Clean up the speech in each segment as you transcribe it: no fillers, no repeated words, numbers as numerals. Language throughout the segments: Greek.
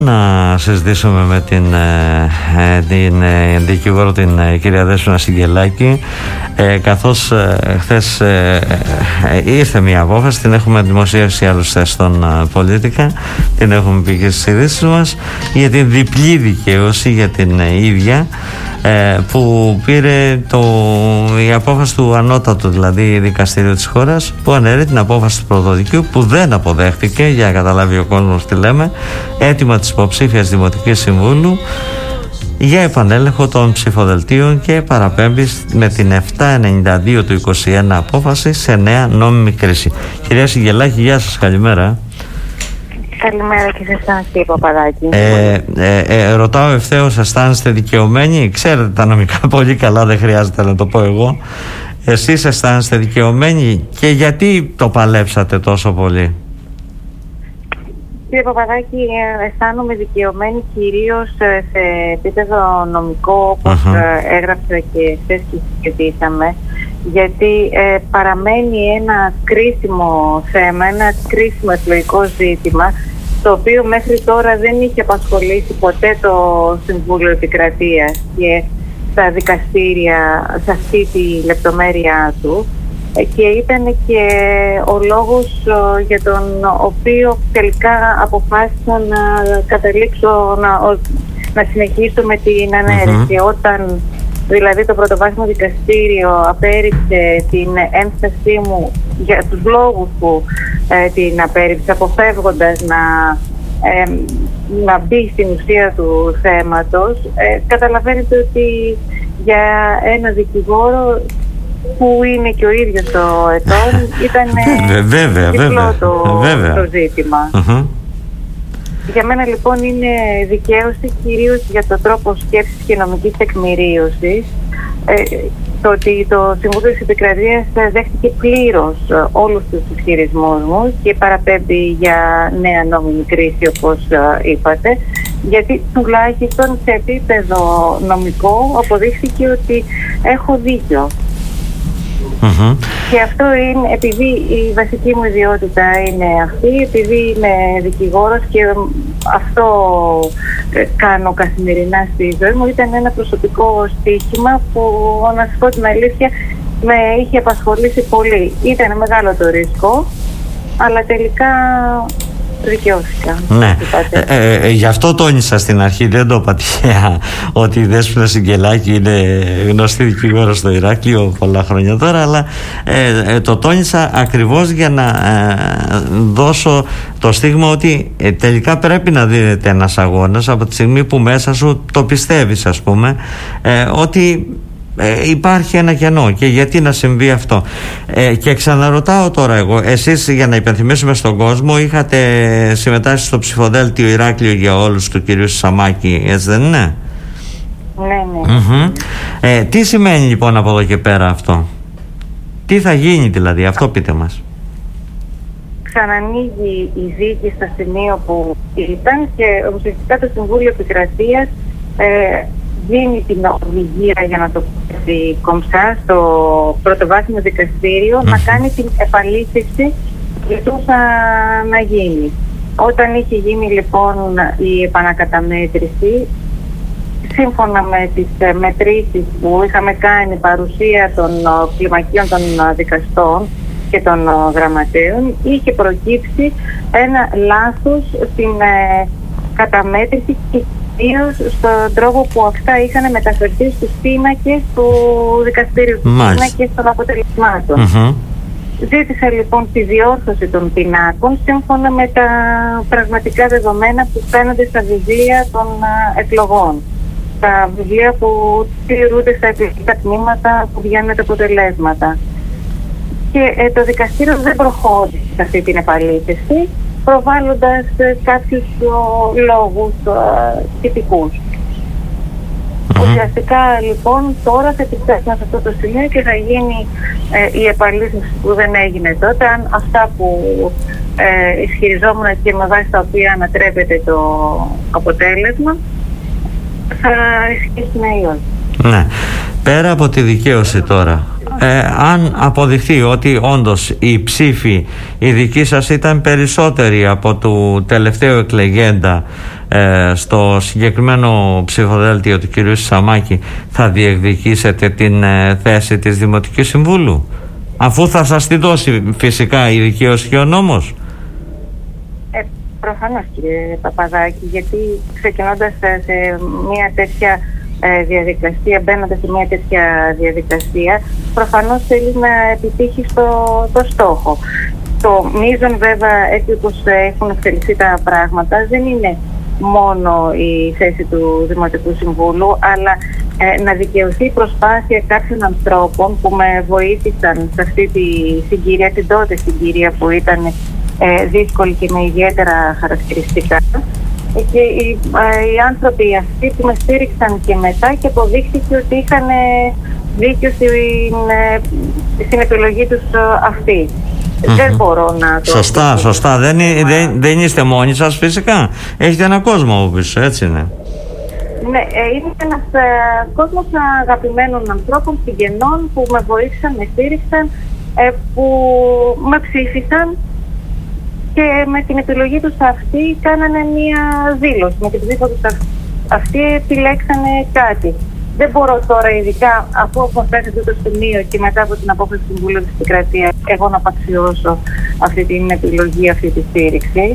Να συζητήσουμε με την δικηγόρο, την κυρία Δέσποινα Συγγελάκη, καθώς χθες ήρθε μια απόφαση, την έχουμε δημοσίευσει άλλωστε στον Πολίτικα, την έχουμε πει και στις ειδήσεις μας, για την διπλή δικαίωση για την ίδια, που πήρε η απόφαση του ανώτατου δηλαδή δικαστήριου της χώρας, που ανέρει την απόφαση του πρωτοδικείου, που δεν αποδέχτηκε, για να καταλάβει ο κόσμος τι λέμε, αίτημα της υποψήφιας Δημοτικής Συμβούλου για επανέλεγχο των ψηφοδελτίων και παραπέμπει με την 792 του 21 απόφαση σε νέα νόμιμη κρίση. Κυρία Συγγελάκη, γεια σας, καλημέρα. Καλημέρα και σε εσάς, κύριε Παπαδάκη. Ρωτάω ευθέως, αισθάνεστε δικαιωμένοι? Ξέρετε τα νομικά πολύ καλά, δεν χρειάζεται να το πω εγώ. Εσείς αισθάνεστε δικαιωμένοι και γιατί το παλέψατε τόσο πολύ? Κύριε Παπαδάκη, αισθάνομαι δικαιωμένη κυρίως σε επίπεδο νομικό, όπως έγραψα και χθες και συζητήσαμε, γιατί παραμένει ένα κρίσιμο θέμα, ένα κρίσιμο εκλογικό ζήτημα, το οποίο μέχρι τώρα δεν είχε απασχολήσει ποτέ το Συμβούλιο Επικρατείας και τα δικαστήρια σε αυτή τη λεπτομέρεια του, και ήταν και ο λόγος για τον οποίο τελικά αποφάσισα να καταλήξω να συνεχίσω με την ανέρεση. Όταν δηλαδή το πρωτοβάθμιο δικαστήριο απέρριψε την ένστασή μου για τους λόγους που την απέρριψε, αποφεύγοντας να μπει στην ουσία του θέματος, καταλαβαίνετε ότι για ένα δικηγόρο που είναι και ο ίδιος το ετών ήταν διπλό το ζήτημα. Για μένα λοιπόν είναι δικαίωση κυρίως για το τρόπο σκέψης και νομικής τεκμηρίωσης, το ότι το Συμβούλιο της Επικρατείας δέχτηκε πλήρως όλους τους ισχυρισμούς μου και παραπέμπει για νέα νόμιμη κρίση, όπως είπατε, γιατί τουλάχιστον σε επίπεδο νομικό αποδείχθηκε ότι έχω δίκιο. Και αυτό είναι επειδή η βασική μου ιδιότητα είναι αυτή, επειδή είμαι δικηγόρος και αυτό κάνω καθημερινά στη ζωή μου. Ήταν ένα προσωπικό στοίχημα που, να σας πω την αλήθεια, με είχε απασχολήσει πολύ. Ήταν μεγάλο το ρίσκο, αλλά τελικά δικαιώθηκα. Ναι, γι' αυτό τόνισα στην αρχή, δεν το είπα τυχαία, ότι η Δέσποινα Συγγελάκη είναι γνωστή δικηγόρος στο Ηράκλειο πολλά χρόνια τώρα, αλλά το τόνισα ακριβώς για να δώσω το στίγμα ότι τελικά πρέπει να δίνεται ένας αγώνας από τη στιγμή που μέσα σου το πιστεύεις, ας πούμε, ότι υπάρχει ένα κενό και γιατί να συμβεί αυτό. Και ξαναρωτάω τώρα εγώ, εσείς, για να υπενθυμίσουμε στον κόσμο, είχατε συμμετάσχει στο ψηφοδέλτιο Ηράκλειο για όλους του κυρίου Σαμάκη, έτσι δεν είναι? Ναι. Τι σημαίνει λοιπόν από εδώ και πέρα αυτό? Τι θα γίνει δηλαδή, αυτό πείτε μας. Ξανανοίγει η δίκη στο σημείο που ήταν και ουσιαστικά το Συμβούλιο Επικρατείας δίνει την οδηγία, για να το πει κομψά, στο πρωτοβάθμιο δικαστήριο να κάνει την επαλήθευση για το να γίνει. Όταν είχε γίνει λοιπόν η επανακαταμέτρηση, σύμφωνα με τις μετρήσεις που είχαμε κάνει, παρουσία των κλιμακίων των δικαστών και των γραμματέων, είχε προκύψει ένα λάθος στην καταμέτρηση και στον τρόπο που αυτά είχαν μεταφερθεί στους πίνακες του δικαστήριου, στους πίνακες των αποτελεσμάτων. Ζήτησα λοιπόν τη διόρθωση των πινάκων σύμφωνα με τα πραγματικά δεδομένα που φαίνονται στα βιβλία των εκλογών. Τα βιβλία που τηρούνται στα εκλογικά τμήματα που βγαίνουν τα αποτελέσματα. Και το δικαστήριο δεν προχώρησε σε αυτή την επαλήθευση, προβάλλοντας κάποιους λόγους τυπικούς. Ουσιαστικά λοιπόν τώρα θα επιστρέψουμε σε αυτό το σημείο και θα γίνει η επαλήθευση που δεν έγινε τότε, αν αυτά που ισχυριζόμουν και με βάση τα οποία ανατρέπεται το αποτέλεσμα θα ισχύσουν ή όχι. Ναι. Πέρα από τη δικαίωση τώρα, αν αποδειχθεί ότι όντως η ψήφη η δική σας ήταν περισσότερη από του τελευταίου εκλεγέντα στο συγκεκριμένο ψηφοδέλτιο του κ. Σαμάκη, θα διεκδικήσετε την θέση της Δημοτικής Συμβούλου, αφού θα σας τη δώσει φυσικά η δικαίωση και ο νόμος? Προφανώς, κύριε Παπαδάκη, γιατί ξεκινώντας σε μια τέτοια διαδικασία, μπαίνοντας σε μια τέτοια διαδικασία, προφανώς θέλει να επιτύχει το στόχο. Το μείζον βέβαια, έτσι όπως έχουν εξελιχθεί τα πράγματα, δεν είναι μόνο η θέση του Δημοτικού Συμβούλου, αλλά να δικαιωθεί η προσπάθεια κάποιων ανθρώπων που με βοήθησαν σε αυτή τη συγκυρία, την τότε συγκυρία που ήταν δύσκολη και με ιδιαίτερα χαρακτηριστικά, και οι άνθρωποι αυτοί που με στήριξαν και μετά, και αποδείχθηκε ότι είχαν δίκιο στην επιλογή τους αυτή. Δεν μπορώ να το... Σωστά. Δεν είστε μόνοι σας φυσικά. Έχετε έναν κόσμο από πίσω, έτσι είναι? Ναι, είναι ένας κόσμος αγαπημένων ανθρώπων, συγγενών που με βοήθησαν, με στήριξαν, που με ψήφισαν και με την επιλογή τους αυτή κάνανε μία δήλωση. Με την ψήφα τους αυτή επιλέξανε κάτι. Δεν μπορώ τώρα, ειδικά αφού έχω φτάσει αυτό το σημείο και μετά από την απόφαση του Συμβουλίου της Επικρατείας, εγώ να απαξιώσω αυτή την επιλογή, αυτή τη στήριξη.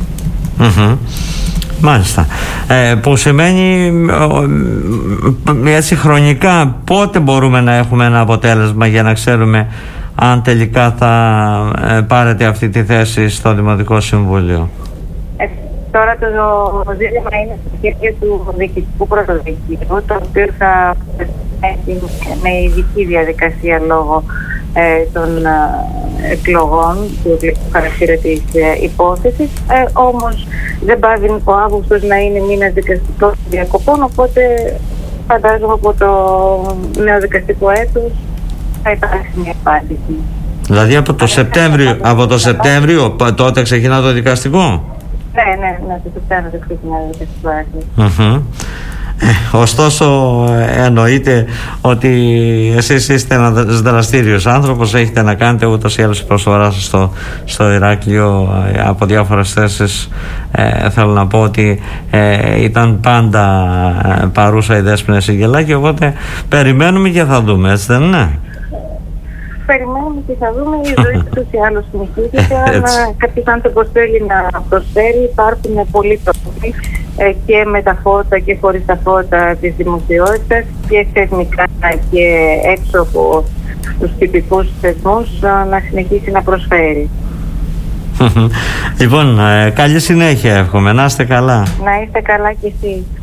Μάλιστα. Που σημαίνει έτσι χρονικά πότε μπορούμε να έχουμε ένα αποτέλεσμα για να ξέρουμε αν τελικά θα πάρετε αυτή τη θέση στο Δημοτικό Συμβούλιο? Τώρα το ζήτημα είναι στα χέρια του Διοικητικού Πρωτοδικείου, το οποίο θα με ειδική διαδικασία λόγω των εκλογών του χαρακτήρα της υπόθεσης. Όμως δεν πάβει ο Αύγουστος να είναι μήνας δικαστικών διακοπών, οπότε φαντάζομαι από το νέο δικαστικό έτος θα υπάρξει μια απάντηση. Δηλαδή από το Σεπτέμβριο τότε ξεκινά το δικαστικό? Ναι, το Σεπτέμβριο ξεκινά το δικαστικό έτος. Ωστόσο εννοείται ότι εσείς είστε ένας δραστήριος άνθρωπος, έχετε να κάνετε ούτως ή άλλως η προσφορά σας στο Ηράκλειο από διάφορες θέσεις. Θέλω να πω ότι ήταν πάντα παρούσα η Δέσποινα Συγγελάκη, οπότε περιμένουμε και θα δούμε, έτσι δεν είναι? Περιμένουμε και θα δούμε. Η ζωή τους ή άλλως συνεχίζεται. Αν κάποιος άνθρωπος θέλει να προσφέρει, υπάρχουν πολλοί τρόποι, και με τα φώτα και χωρίς τα φώτα της δημοσιότητας, και θεσμικά και έξω από τους τυπικούς θεσμούς, να συνεχίσει να προσφέρει. Λοιπόν, καλή συνέχεια εύχομαι. Να είστε καλά. Να είστε καλά κι εσείς.